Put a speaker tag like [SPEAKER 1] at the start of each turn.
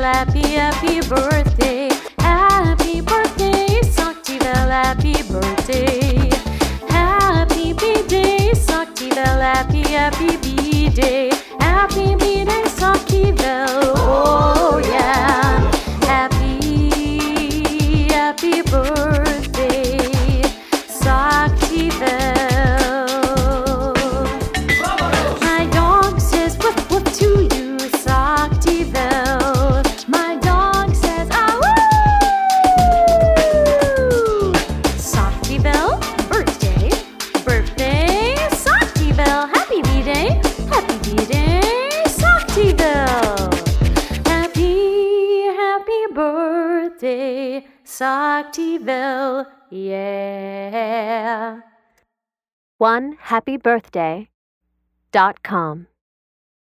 [SPEAKER 1] happy birthday. Happy birthday, Saktivel, happy birthday. Happy B-Day, Saktivel, happy B-Day. Happy B-Day, Saktivel, oh yeah. Happy birthday, Saktivel. My dog says woof woof to you, Saktivel. My dog says ah woo. Saktivel, birthday, birthday, Saktivel. Happy B-Day, Saktivel. Happy birthday, Saktivel, yeah.
[SPEAKER 2] OneHappyBirthday.com